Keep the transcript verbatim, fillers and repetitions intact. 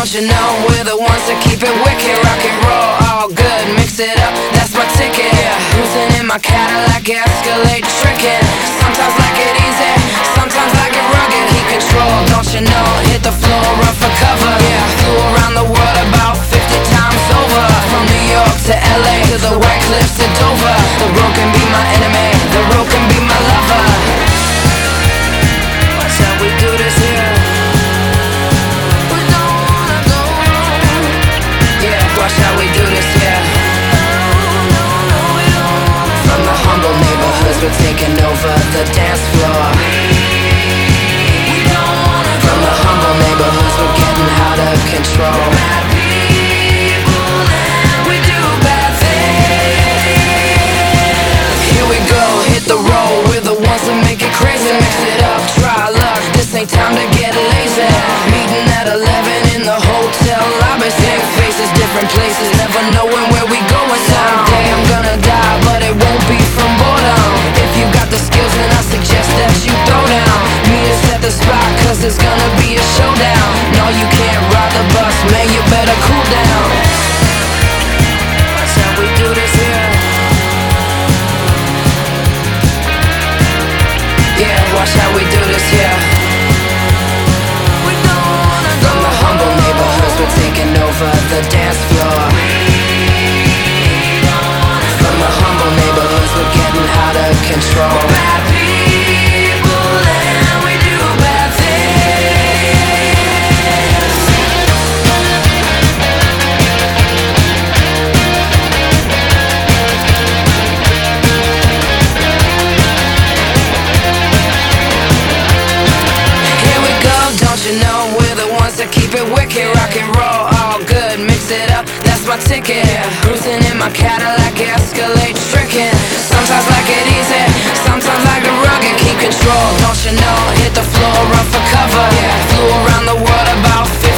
don't you know we're the ones that keep it wicked. Rock and roll, all good, mix it up, that's my ticket. Cruising in my Cadillac, Escalade, tricking. Sometimes like it easy, sometimes like it rugged. Keep control, don't you know, hit the floor, run for cover. Yeah, flew around the world about fifty times over. From New York to L A, to the White Cliffs to Dover. The road can be my enemy, the road can be my lover. Watch how we do this here. We don't wanna go wrong. Yeah, watch how we do this here. From the humble neighborhoods, we're taking over the dance floor. From the humble neighborhoods, we're getting out of control. Bad people and we do bad things. Here we go, hit the road, we're the ones that make it crazy. Mix it up, try luck, this ain't time to get lazy. Meeting at eleven in the hotel lobby. Same faces, different places, never knowing where we going. Someday I'm gonna die, but it won't be from boredom. If you got the skills, then I suggest that you throw down. Meet us at the spot, cause there's gonna be a showdown. No, you can't ride the bus, man, you better cool down. That's how we do this here. Yeah, watch how we do this here. From the humble neighborhoods, we're taking over the dance floor. From the humble neighborhoods, we're getting out of control. Bad people and we do bad things. Here we go, don't you know we're the ones that keep it wicked. Rock and roll, all good, mix it up, that's my ticket. Cruising in my Cadillac, Escalade, tricking. Sometimes like it easy, sometimes like it rugged. Keep control, don't you know, hit the floor, run for cover. Yeah, flew around the world about fifty